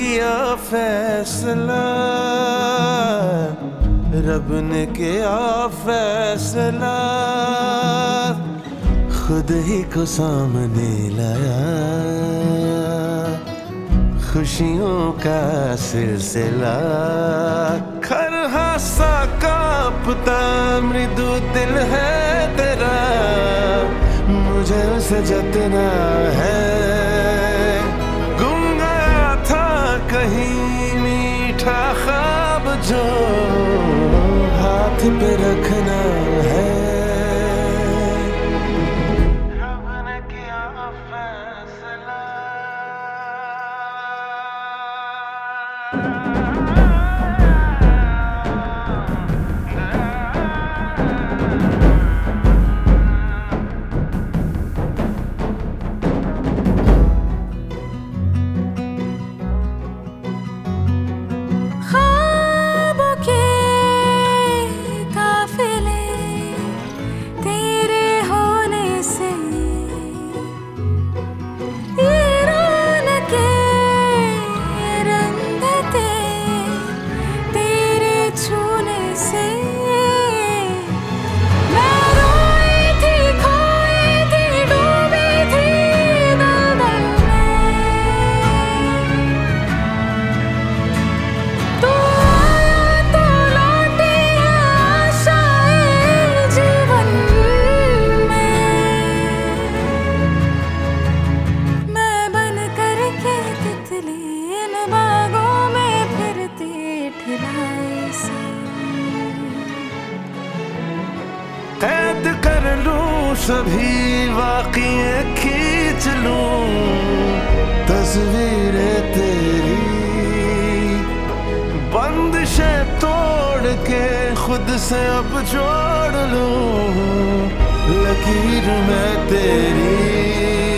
किया फैसला, रब ने किया फैसला, खुद ही को सामने लाया, खुशियों का सिलसिला। खरहासा कांपता मृदु दिल है तेरा, मुझे उसे जतना है। गुम गया था कहीं मीठा ख्वाब जो हाथ पे रखना है। रब ने किया फैसला। कैद कर लूं सभी वाक़िए, खींच लूं तस्वीरें तेरी, बंदिशें तोड़ के खुद से अब जोड़ लूं लकीर मैं तेरी।